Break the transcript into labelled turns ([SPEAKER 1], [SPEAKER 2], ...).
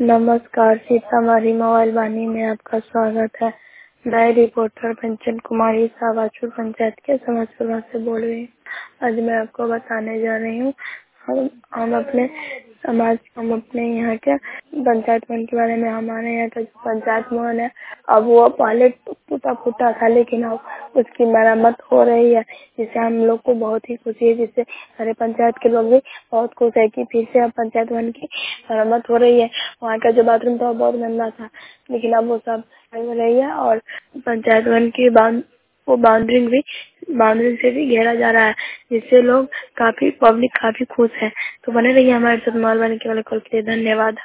[SPEAKER 1] नमस्कार, सीतामढ़ी मोबाइल वाणी में आपका स्वागत है। मैं रिपोर्टर कंचन कुमारी सावाचूर पंचायत के समस्तीपुर से बोल रही हूँ। आज मैं आपको बताने जा रही हूँ हम अपने यहाँ के पंचायत भवन के बारे में। हमारे यहाँ का जो पंचायत भवन है, अब वो पहले टूटा था, लेकिन अब उसकी मरम्मत हो रही है, जिससे हम लोग को बहुत ही खुशी है। जिससे सारे पंचायत के लोग भी बहुत खुश है कि फिर से अब पंचायत भवन की मरम्मत हो रही है। वहाँ का जो बाथरूम था वो बहुत गंदा था, लेकिन अब वो सब हो रही है और पंचायत भवन की बाउंड्री से भी घेरा जा रहा है, जिससे लोग पब्लिक काफी खुश है। तो बने रहिए हमारे साथ मोबाइल वाणी के वाले कॉल के लिए। धन्यवाद।